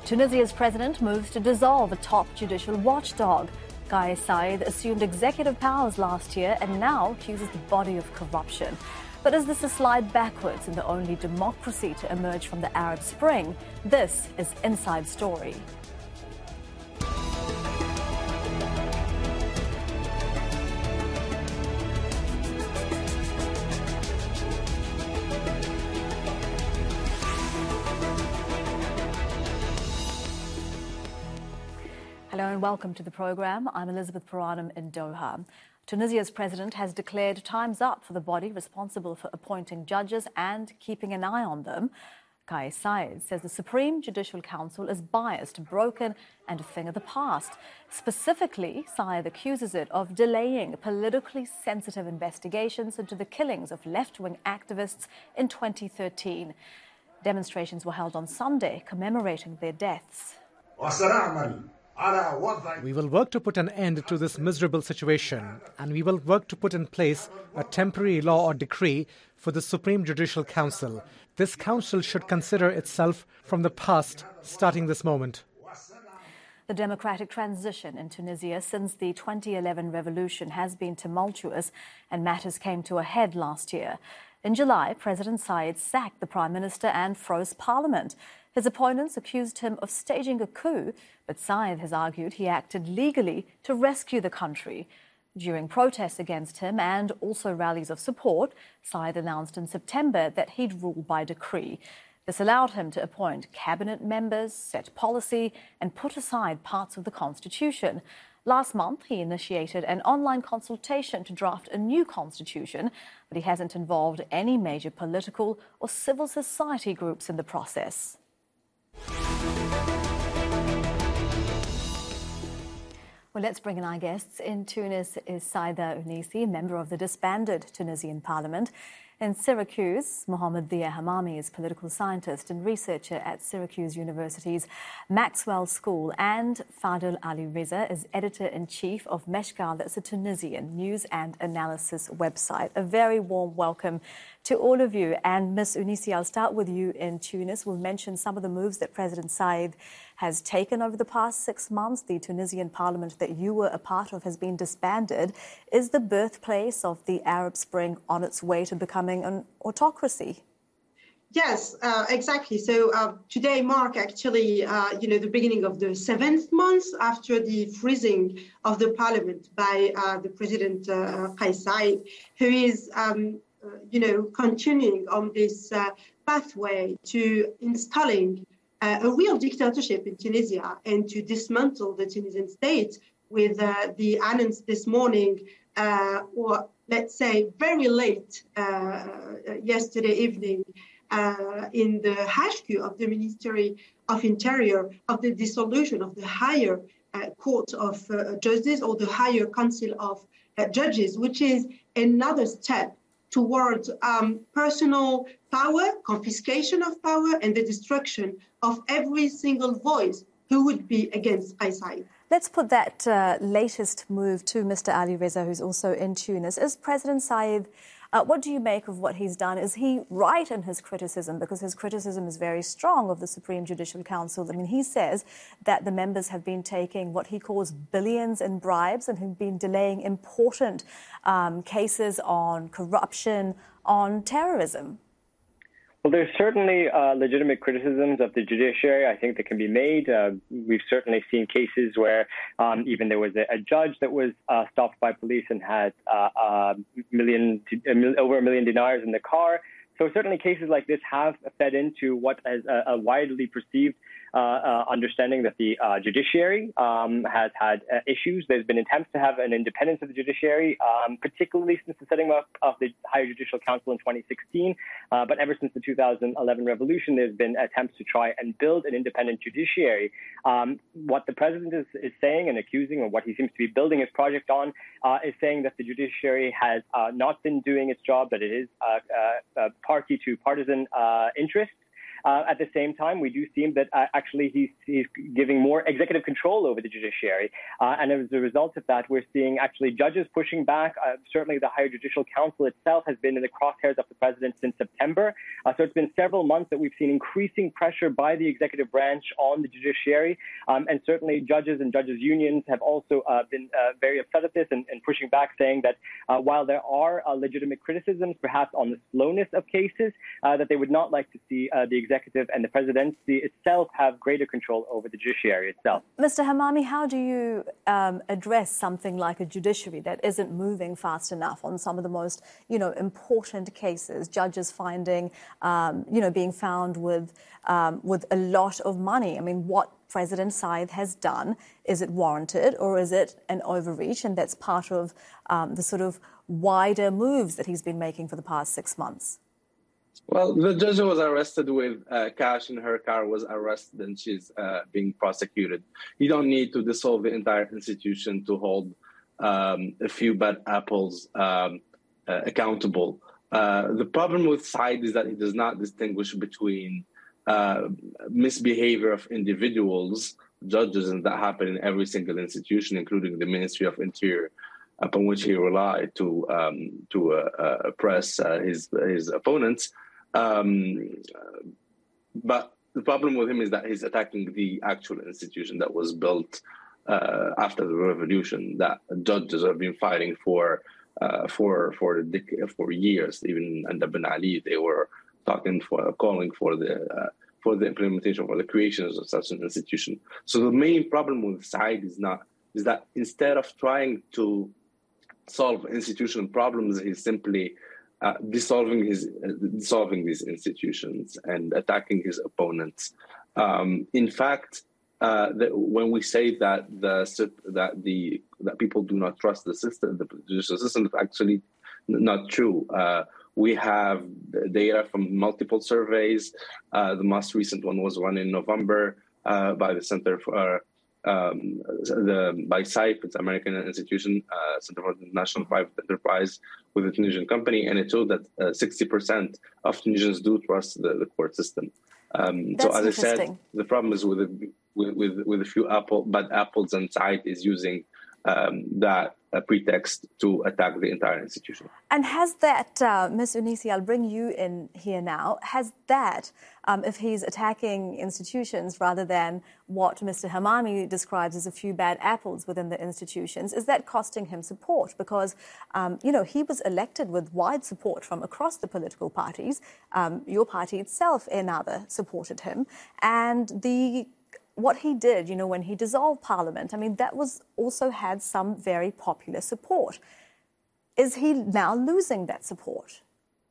Tunisia's president moves to dissolve a top judicial watchdog. Kais Saied assumed executive powers last year and now accuses the body of corruption. But is this a slide backwards in the only democracy to emerge from the Arab Spring? This is Inside Story. Hello and welcome to the program. I'm Elizabeth Paranam in Doha. Tunisia's president has declared time's up for the body responsible for appointing judges and keeping an eye on them. Kais Saied says the Supreme Judicial Council is biased, broken and a thing of the past. Specifically, Saied accuses it of delaying politically sensitive investigations into the killings of left-wing activists in 2013. Demonstrations were held on Sunday commemorating their deaths. We will work to put an end to this miserable situation, and we will work to put in place a temporary law or decree for the Supreme Judicial Council. This council should consider itself from the past, starting this moment. The democratic transition in Tunisia since the 2011 revolution has been tumultuous, and matters came to a head last year. In July, President Saied sacked the Prime Minister and froze Parliament. His opponents accused him of staging a coup, but Saied has argued he acted legally to rescue the country. During protests against him and also rallies of support, Saied announced in September that he'd rule by decree. This allowed him to appoint cabinet members, set policy, and put aside parts of the constitution. Last month, he initiated an online consultation to draft a new constitution, but he hasn't involved any major political or civil society groups in the process. Well, let's bring in our guests. In Tunis is Saida Ounisi, member of the disbanded Tunisian parliament. In Syracuse, Mohamed Dia Hamami is political scientist and researcher at Syracuse University's Maxwell School. And Fadel Ali Reza is editor-in-chief of Meshkal, that's a Tunisian news and analysis website. A very warm welcome to all of you. And Ms. Ounisi, I'll start with you in Tunis. We'll mention some of the moves that President Saied has taken over the past 6 months. The Tunisian parliament that you were a part of has been disbanded. Is the birthplace of the Arab Spring on its way to becoming an autocracy? Yes, exactly. So today mark actually, the beginning of the 7th month after the freezing of the parliament by the president Kais Saied, who is, continuing on this pathway to installing a real dictatorship in Tunisia and to dismantle the Tunisian state with the announce this morning, or let's say very late yesterday evening, in the HQ of the Ministry of Interior, of the dissolution of the higher court of justice, or the higher council of judges, which is another step towards personal power, confiscation of power, and the destruction of every single voice who would be against Kais Saied. Let's put that latest move to Mr. Ali Reza, who's also in Tunis. Is President Saied, what do you make of what he's done? Is he right in his criticism? Because his criticism is very strong of the Supreme Judicial Council. I mean, he says that the members have been taking what he calls billions in bribes and have been delaying important cases on corruption, on terrorism. Well, there's certainly legitimate criticisms of the judiciary, I think, that can be made. We've certainly seen cases where even there was a judge that was stopped by police and had over $1 million dinars in the car. So certainly cases like this have fed into what is a widely perceived understanding that the judiciary has had issues. There's been attempts to have an independence of the judiciary, particularly since the setting up of the Higher Judicial Council in 2016. But ever since the 2011 revolution, there's been attempts to try and build an independent judiciary. What the president is saying and accusing, or what he seems to be building his project on, is saying that the judiciary has not been doing its job, that it is party to partisan interests. At the same time, we do see that actually he's giving more executive control over the judiciary. And as a result of that, we're seeing actually judges pushing back. Certainly the Higher Judicial Council itself has been in the crosshairs of the president since September. So it's been several months that we've seen increasing pressure by the executive branch on the judiciary. And certainly judges and judges' unions have also been very upset at this and pushing back, saying that while there are legitimate criticisms, perhaps on the slowness of cases, that they would not like to see the executive and the presidency itself have greater control over the judiciary itself. Mr. Hamami, how do you address something like a judiciary that isn't moving fast enough on some of the most, important cases, judges finding, being found with a lot of money? I mean, what President Saeed has done, is it warranted or is it an overreach? And that's part of the sort of wider moves that he's been making for the past 6 months. Well, the judge who was arrested with cash in her car was arrested and she's being prosecuted. You don't need to dissolve the entire institution to hold a few bad apples accountable. The problem with Saeed is that he does not distinguish between misbehavior of individuals, judges, and that happen in every single institution, including the Ministry of Interior, upon which he relied to oppress his opponents. But the problem with him is that he's attacking the actual institution that was built after the revolution, that judges have been fighting for years. Even under Ben Ali, they were calling for the implementation, for the creation of such an institution. So the main problem with Saeed is that instead of trying to solve institutional problems, he's simply dissolving these institutions and attacking his opponents. In fact, when we say that people do not trust the system, the judicial system, it's actually not true. We have data from multiple surveys. The most recent one was run in November by the Center for by SAIP, it's American institution, Center for National Private Enterprise, with a Tunisian company, and it showed that 60% of Tunisians do trust the court system. So, as I said, the problem is with a few bad apples, and Saeed is using that pretext to attack the entire institution. And has that, Ms. Unisi, I'll bring you in here now, has that, if he's attacking institutions rather than what Mr. Hamami describes as a few bad apples within the institutions, is that costing him support? Because, he was elected with wide support from across the political parties. Your party itself, Ennahda, supported him. And what he did, when he dissolved Parliament, that was also had some very popular support. Is he now losing that support?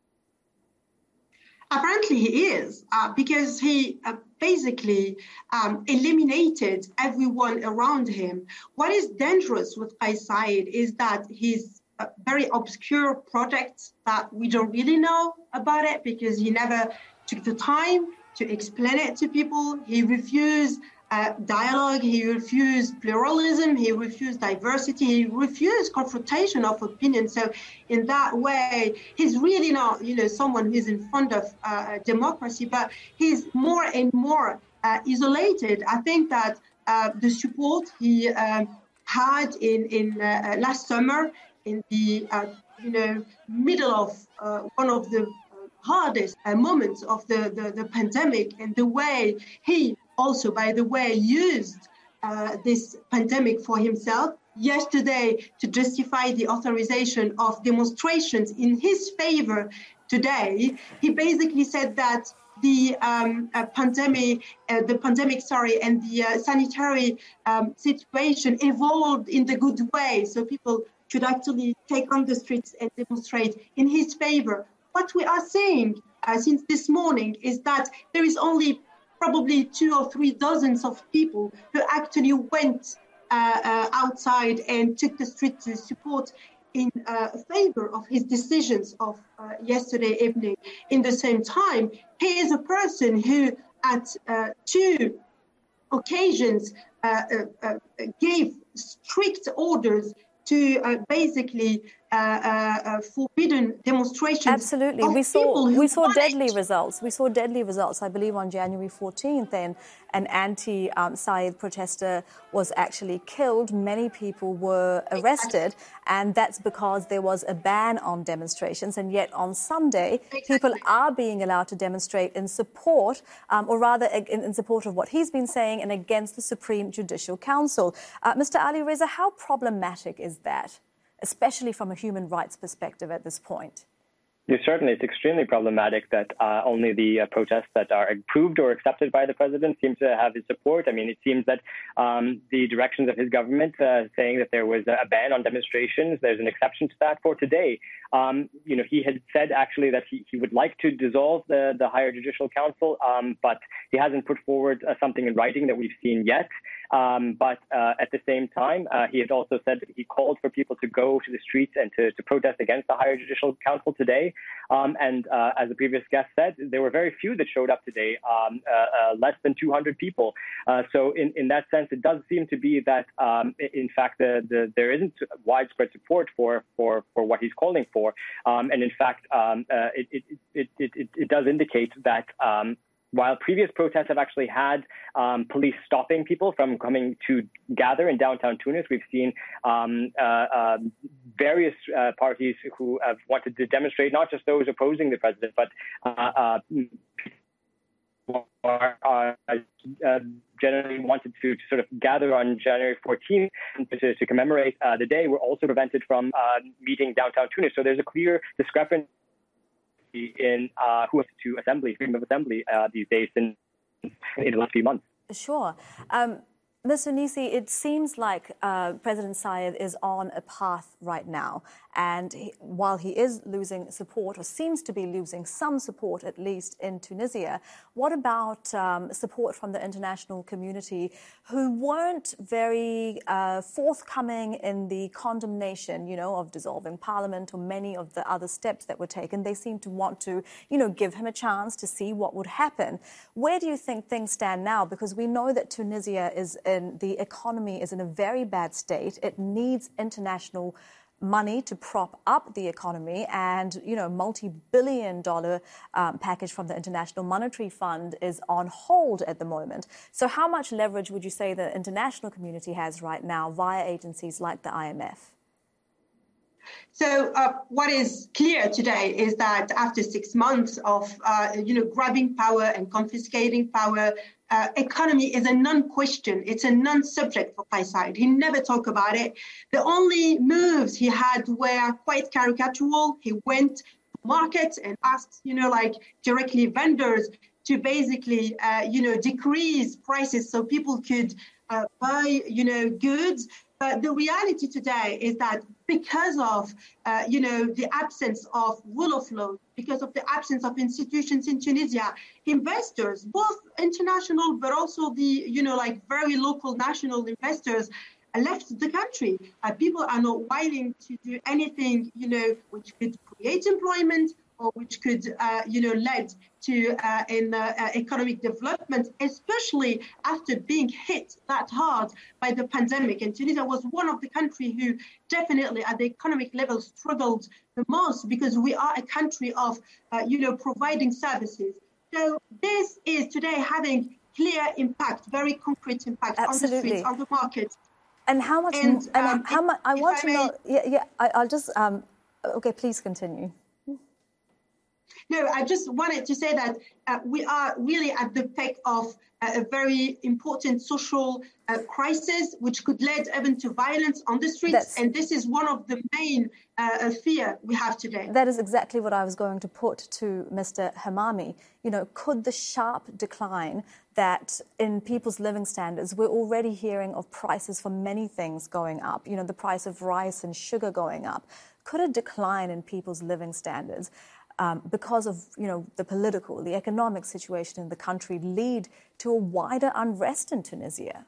Apparently he is, because he basically eliminated everyone around him. What is dangerous with Kais Saied is that he's very obscure projects that we don't really know about it, because he never took the time to explain it to people. He refused dialogue, he refused pluralism, he refused diversity, he refused confrontation of opinion. So in that way, he's really not, someone who's in front of democracy, but he's more and more isolated. I think that the support he had in last summer, in the middle of one of the hardest moments of the pandemic, and the way he also, by the way, used this pandemic for himself yesterday to justify the authorization of demonstrations in his favor today. He basically said that the pandemic, and the sanitary situation evolved in the good way, so people should actually take on the streets and demonstrate in his favor. What we are saying since this morning is that there is only probably 2 or 3 dozens of people who actually went outside and took the street to support in favor of his decisions of yesterday evening. In the same time, he is a person who at 2 occasions gave strict orders to basically forbidden demonstrations. Absolutely. We saw deadly results. We saw deadly results. I believe on January 14th, then an anti-Saeed protester was actually killed. Many people were arrested, and that's because there was a ban on demonstrations. And yet on Sunday, people are being allowed to demonstrate in support, or rather in support of what he's been saying and against the Supreme Judicial Council. Mr. Ali Reza, how problematic is that, especially from a human rights perspective at this point? Yes, certainly. It's extremely problematic that only the protests that are approved or accepted by the president seem to have his support. I mean, it seems that the directions of his government saying that there was a ban on demonstrations, there's an exception to that for today. He had said actually that he would like to dissolve the Higher Judicial Council, but he hasn't put forward something in writing that we've seen yet. But at the same time, he had also said that he called for people to go to the streets and to protest against the Higher Judicial Council today. And as the previous guest said, there were very few that showed up today, less than 200 people. So in that sense, it does seem to be that, in fact, there isn't widespread support for what he's calling for. And in fact, it does indicate that while previous protests have actually had police stopping people from coming to gather in downtown Tunis, we've seen various parties who have wanted to demonstrate, not just those opposing the president, but generally wanted to sort of gather on January 14th to commemorate the day, were also prevented from meeting downtown Tunis. So there's a clear discrepancy in who has to assembly, freedom of assembly these days in the last few months. Sure. Ms. Ounisi, it seems like President Saeed is on a path right now. And while he is losing support, or seems to be losing some support, at least in Tunisia, what about support from the international community who weren't very forthcoming in the condemnation, of dissolving parliament or many of the other steps that were taken? They seem to want to, give him a chance to see what would happen. Where do you think things stand now? Because we know that Tunisia the economy is in a very bad state. It needs international money to prop up the economy, and multi-billion-dollar package from the International Monetary Fund is on hold at the moment. So how much leverage would you say the international community has right now via agencies like the IMF? So what is clear today is that after 6 months of grabbing power and confiscating power, economy is a non-question. It's a non-subject for Kais Saied. He never talked about it. The only moves he had were quite caricatural. He went to markets and asked, directly vendors to basically, decrease prices so people could buy, goods. But the reality today is that because of, the absence of rule of law, because of the absence of institutions in Tunisia, investors, both international, but also the, very local national investors, left the country. People are not willing to do anything, which could create employment or which could, lead to economic development, especially after being hit that hard by the pandemic. And Tunisia was one of the countries who definitely at the economic level struggled the most, because we are a country of, providing services. So this is today having clear impact, very concrete impact on the streets, on the market. And how much? How much? I want to know. I'll just. Okay, please continue. No, I just wanted to say that we are really at the peak of a very important social crisis, which could lead even to violence on the streets. And this is one of the main fear we have today. That is exactly what I was going to put to Mr. Hamami. Could the sharp decline that in people's living standards, we're already hearing of prices for many things going up, the price of rice and sugar going up. Could a decline in people's living standards because of the political, the economic situation in the country lead to a wider unrest in Tunisia?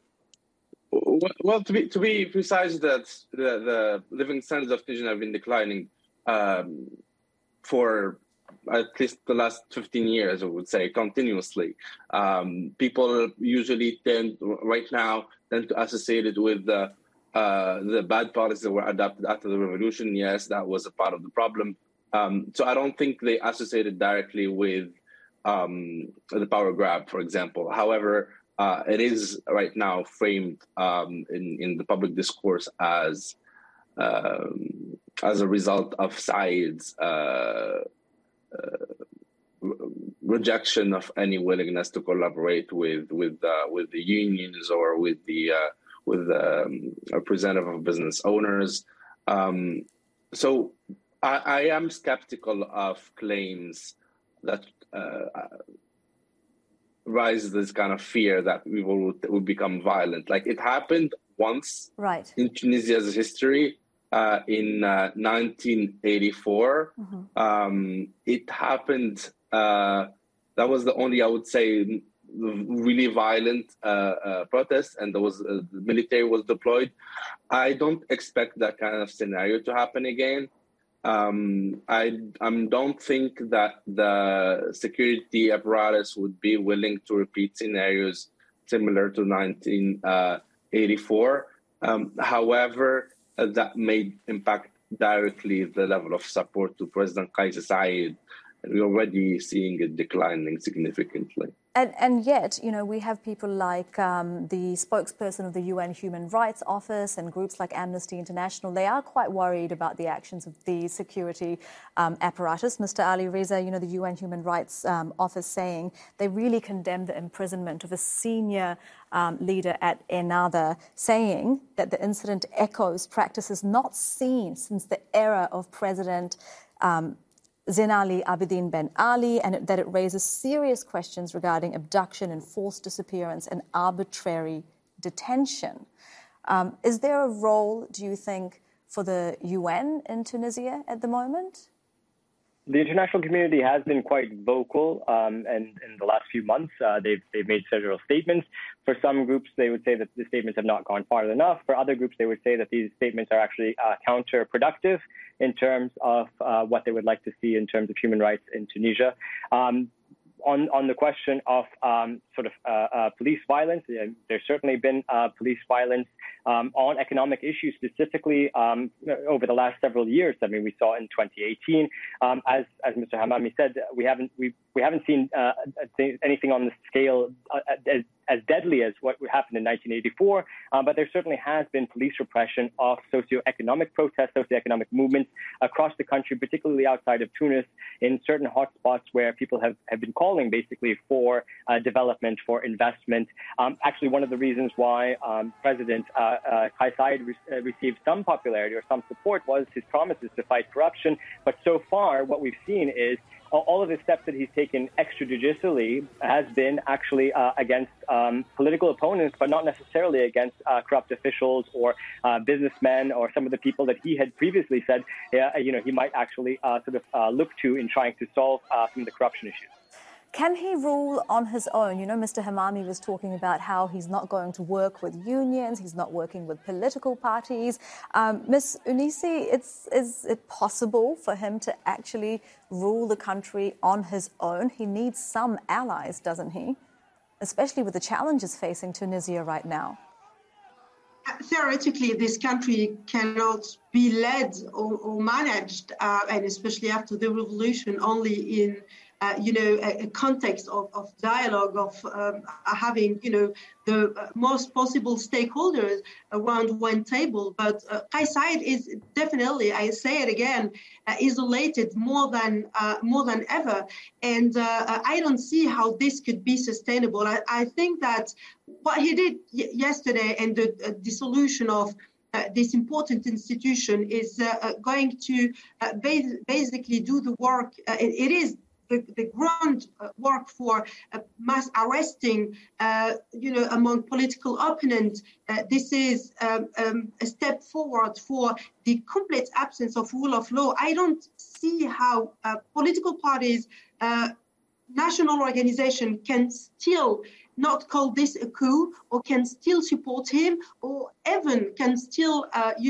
Well, to be precise, that the living standards of Tunisia have been declining for at least the last 15 years, I would say, continuously. People usually tend to associate it with the bad policies that were adopted after the revolution, yes, that was a part of the problem. So I don't think they associated directly with the power grab, for example. However, it is right now framed in the public discourse as a result of Said's rejection of any willingness to collaborate with the unions or with the representative of business owners. So I am skeptical of claims that rise this kind of fear that we will become violent. Like, it happened once in Tunisia's history in 1984. It happened. That was the only, I would say, really violent protest, and there was the military was deployed. I don't expect that kind of scenario to happen again. I don't think that the security apparatus would be willing to repeat scenarios similar to 1984. However, that may impact directly the level of support to President Kais Saied. And we're already seeing it declining significantly. And yet, we have people like the spokesperson of the UN Human Rights Office and groups like Amnesty International. They are quite worried about the actions of the security apparatus. Mr. Ali Reza, the UN Human Rights Office saying they really condemn the imprisonment of a senior leader at Ennahda, saying that the incident echoes practices not seen since the era of President Zain Ali Abidine Ben Ali, and that it raises serious questions regarding abduction and forced disappearance and arbitrary detention. Is there a role, do you think, for the UN in Tunisia at the moment? The international community has been quite vocal, and in the last few months, they've made several statements. For some groups, they would say that the statements have not gone far enough. For other groups, they would say that these statements are actually counterproductive in terms of what they would like to see in terms of human rights in Tunisia. On the question of police violence, there's certainly been police violence on economic issues, specifically over the last several years. I mean, we saw in 2018, as Mr. Hamami said, we haven't seen anything on the scale as deadly as what happened in 1984, but there certainly has been police repression of socioeconomic protests, socioeconomic movements across the country, particularly outside of Tunis, in certain hotspots where people have been calling basically for development, for investment. Actually, one of the reasons why President Kais Saied received some popularity or some support was his promises to fight corruption. But so far, what we've seen is all of the steps that he's taken extrajudicially has been actually against political opponents, but not necessarily against corrupt officials or businessmen or some of the people that he had previously said he might actually look to in trying to solve some of the corruption issues. Can he rule on his own? Mr. Hamami was talking about how he's not going to work with unions, he's not working with political parties. Ms. Ounisi, is it possible for him to actually rule the country on his own? He needs some allies, doesn't he? Especially with the challenges facing Tunisia right now. Theoretically, this country cannot be led or managed, and especially after the revolution, only in a context of dialogue, of having, the most possible stakeholders around one table. But Kais Saied is definitely, I say it again, isolated more than ever. And I don't see how this could be sustainable. I think that what he did yesterday and the dissolution of this important institution is going to basically do the work. It is the groundwork for mass arresting, among political opponents. This is a step forward for the complete absence of rule of law. I don't see how political parties, national organization can still not call this a coup, or can still support him, or even can still,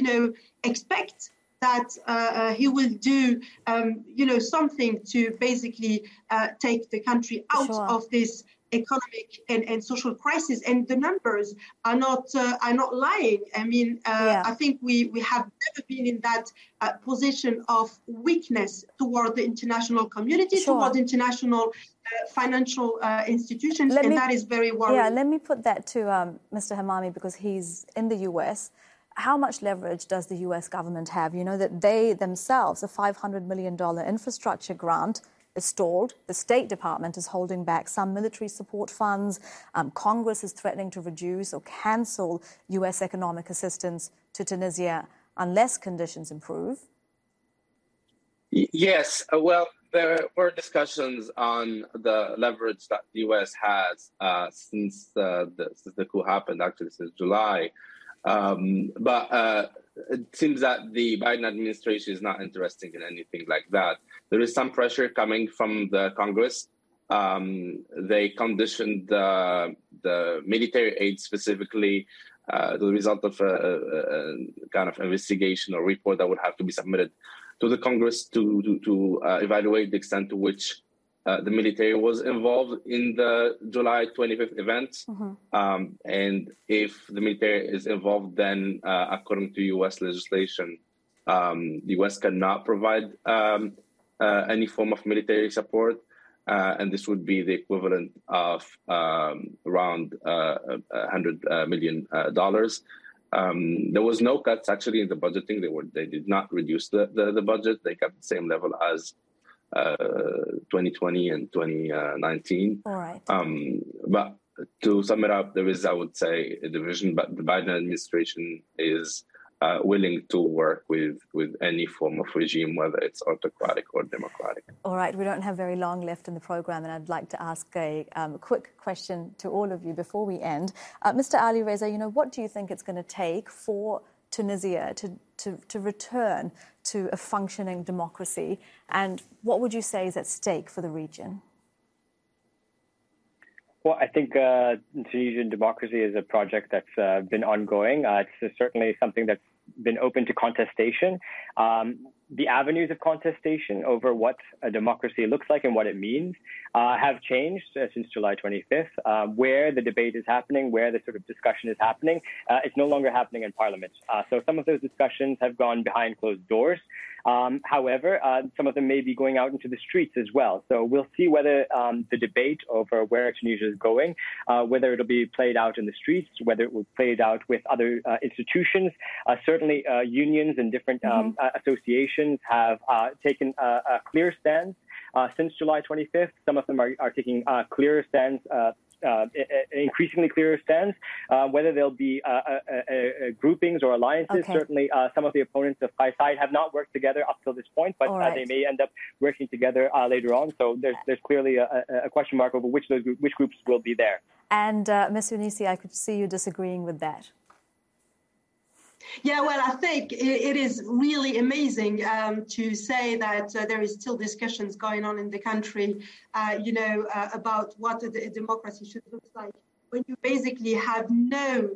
expect that he will do, something to basically take the country out of this economic and social crisis, and the numbers are not lying. I mean, I think we have never been in that position of weakness toward the international community, toward international financial institutions, that is very worrying. Yeah, let me put that to Mr. Hamami, because he's in the US. How much leverage does the US government have? You know that they themselves, a $500 million infrastructure grant, is stalled. The State Department is holding back some military support funds. Congress is threatening to reduce or cancel US economic assistance to Tunisia unless conditions improve. Yes, well, there were discussions on the leverage that the US has since the coup happened, actually since July. But it seems that the Biden administration is not interested in anything like that. There is some pressure coming from the Congress. They conditioned the military aid specifically the result of a kind of investigation or report that would have to be submitted to the Congress to evaluate the extent to which the military was involved in the July 25th event. And if the military is involved, then according to U.S. legislation, the U.S. cannot provide any form of military support. And this would be the equivalent of around $100 million. There was no cuts actually in the budgeting. They did not reduce the budget. They kept the same level as 2020 and 2019. All right. But to sum it up, there is, I would say, a division. But the Biden administration is willing to work with any form of regime, whether it's autocratic or democratic. All right. We don't have very long left in the program, and I'd like to ask a quick question to all of you before we end. Mr. Ali Reza, what do you think it's going to take for Tunisia to return to a functioning democracy, and what would you say is at stake for the region? Well, I think Tunisian democracy is a project that's been ongoing. It's certainly something that's been open to contestation. The avenues of contestation over what a democracy looks like and what it means have changed since July 25th. Where the debate is happening, where the sort of discussion is happening, it's no longer happening in Parliament. So some of those discussions have gone behind closed doors. However, some of them may be going out into the streets as well. So we'll see whether the debate over where Tunisia is going, whether it'll be played out in the streets, whether it will be played out with other institutions. Certainly, unions and different associations have taken a clear stance since July 25th. Some of them are taking a clearer stance, increasingly clearer stance. Whether there'll be groupings or alliances, certainly some of the opponents of Qais have not worked together up till this point, but they may end up working together later on. So there's clearly a question mark over which groups will be there. And Ms. Younisi, I could see you disagreeing with that. Yeah, well, I think it is really amazing to say that there is still discussions going on in the country, about what a democracy should look like, when you basically have no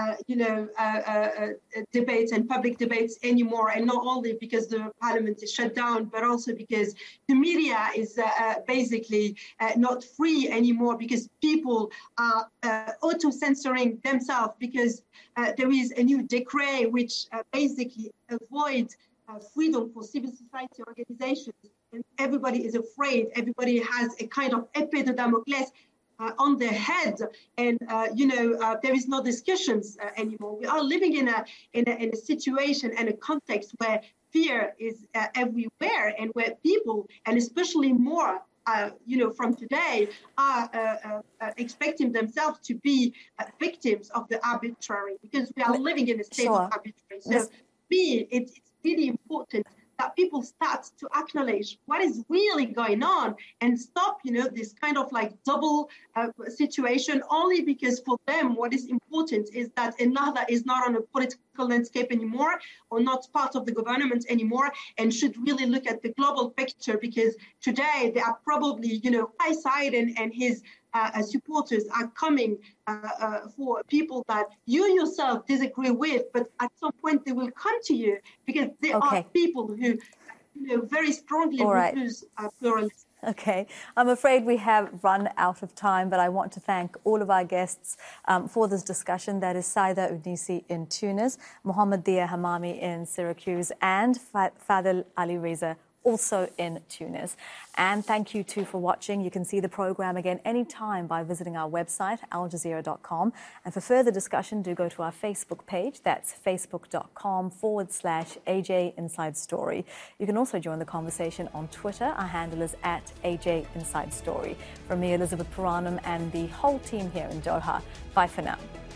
debates and public debates anymore, and not only because the parliament is shut down, but also because the media is basically not free anymore, because people are auto-censoring themselves, because there is a new decree which basically avoids freedom for civil society organizations, and everybody is afraid. Everybody has a kind of épée de Damoclès on their head, and there is no discussions anymore. We are living in a situation and a context where fear is everywhere, and where people, and especially more from today, are expecting themselves to be victims of the arbitrary, because we are living in a state of arbitrary. So for me, it's really important that people start to acknowledge what is really going on and stop, this kind of like double situation, only because for them what is important is that another is not on a political landscape anymore, or not part of the government anymore, and should really look at the global picture, because today they are probably, Qais and his supporters are coming for people that you yourself disagree with, but at some point they will come to you, because they are people who very strongly refuse pluralism. Okay, I'm afraid we have run out of time, but I want to thank all of our guests for this discussion. That is Saida Ounisi in Tunis, Mohammed Dia Hamami in Syracuse, and Fadel Ali Reza also in Tunis. And thank you too for watching. You can see the program again anytime by visiting our website, aljazeera.com. And for further discussion, do go to our Facebook page. That's facebook.com/AJ Inside Story. You can also join the conversation on Twitter. Our handle is @AJ Inside Story. From me, Elizabeth Puranam, and the whole team here in Doha. Bye for now.